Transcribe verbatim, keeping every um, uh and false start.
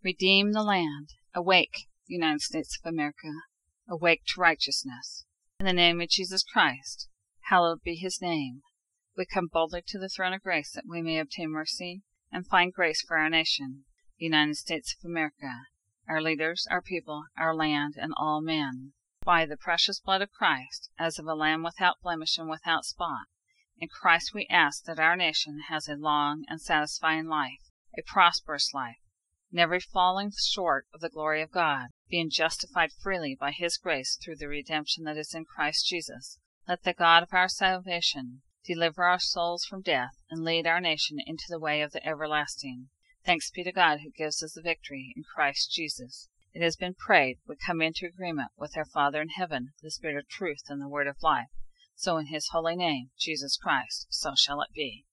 Redeem the land. Awake, United States of America. Awake to righteousness. In the name of Jesus Christ, hallowed be his name, we come boldly to the throne of grace that we may obtain mercy and find grace for our nation, the United States of America, our leaders, our people, our land, and all men. By the precious blood of Christ, as of a lamb without blemish and without spot, in Christ we ask that our nation has a long and satisfying life, a prosperous life, never falling short of the glory of God, being justified freely by his grace through the redemption that is in Christ Jesus. Let the God of our salvation deliver our souls from death and lead our nation into the way of the everlasting. Thanks be to God who gives us the victory in Christ Jesus. It has been prayed we come into agreement with our Father in heaven, the Spirit of truth and the word of life. So in his holy name, Jesus Christ, so shall it be.